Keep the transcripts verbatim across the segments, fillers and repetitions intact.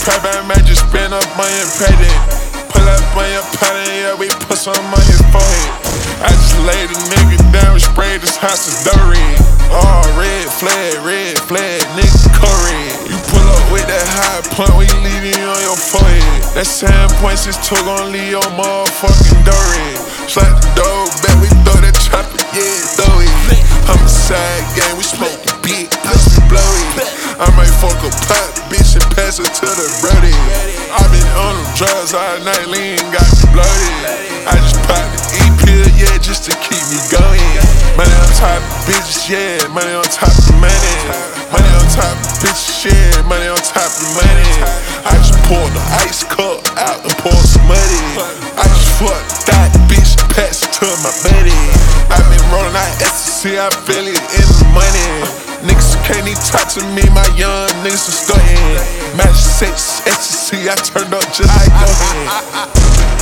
Trap I might just spend up on your credit. Pull up on your pattern, yeah, we put some on his forehead. I just laid a nigga down and sprayed his house with Doreen. Oh, red flag, red flag, nigga Curry. You pull up with that high point, we leaving on your forehead. That seven point six two gon' leave your motherfucking Doreen. Slap the door back, we throw that chopper, yeah, throw it. Homicide gang, we smoking big, plus we blow it. I might fuck a pot, bitch, and pass it to the brody. I been on them drugs all night, lean got me bloated. I just popped the E-pill, yeah, just to keep me going. Money on top of bitches, yeah, money on top of money. Money on top of bitches, yeah, money on top of money. I just poured the ice cup out and poured some money. I just fucked that bitch, pass it to my buddy. I been rolling out ecstasy, I feel it in the money. Niggas can't even talk to me, my young niggas are starting. Match six, ecstasy, I turned up just like that.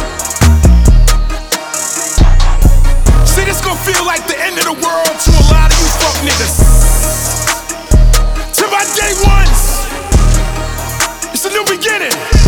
See, this gon' feel like the end of the world to a lot of you fuck niggas. To my day ones, it's a new beginning.